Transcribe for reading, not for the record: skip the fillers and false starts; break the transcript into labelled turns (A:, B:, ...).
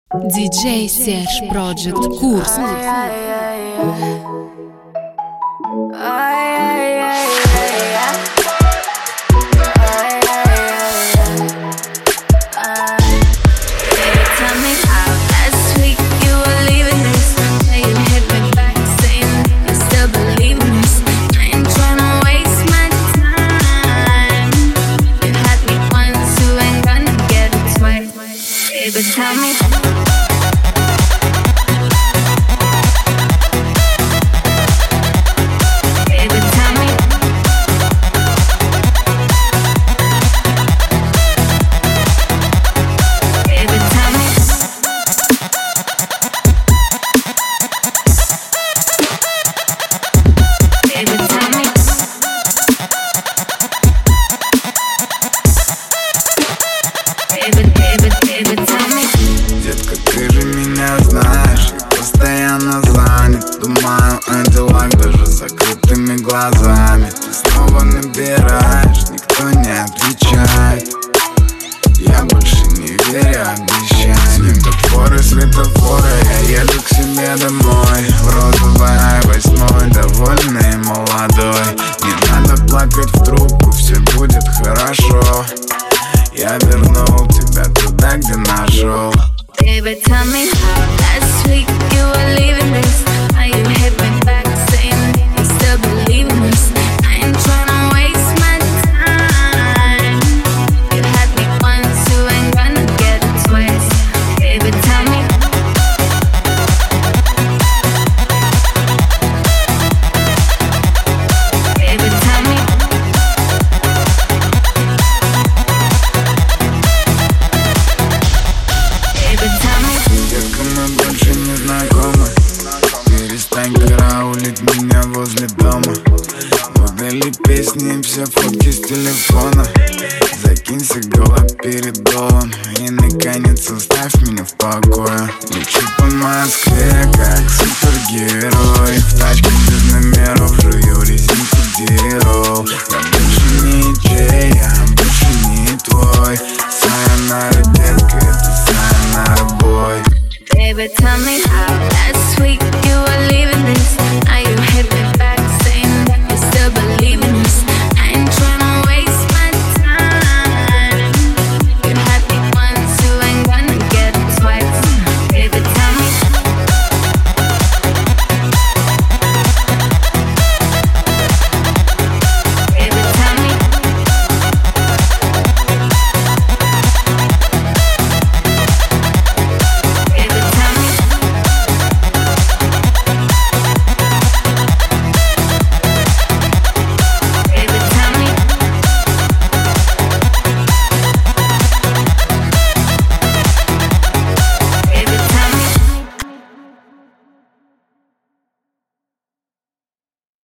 A: DJ Serge Project Kursk.
B: Tell me.
C: Думаю о делах даже с закрытыми глазами. Ты снова набираешь, никто не отвечает. Я больше не верю обещаниям. Светофоры, я еду к себе домой. В розовой i8, довольный и молодой. Не надо плакать в трубку, все будет хорошо. Я вернул тебя туда, где нашел.
B: Baby, tell me how last week you were leaving this. Now you hit me back saying you still believe in this. I ain't tryna waste my time. You had me once, you ain't gonna get it twice. Baby, tell me. Baby, tell me. Baby, tell me.
C: Детка, мы больше не знакомы. Перестань караулить меня возле дома. Удали песни и все фотки с телефона. Закинься голова перед долом. И наконец оставь меня в покое. Лечу по Москве, как супергерой. В тачке без номеров жую резинку дирол. Я больше не чей, я больше не твой. Сайонара, детка, это сайонара, бой.
B: Baby, tell me how last week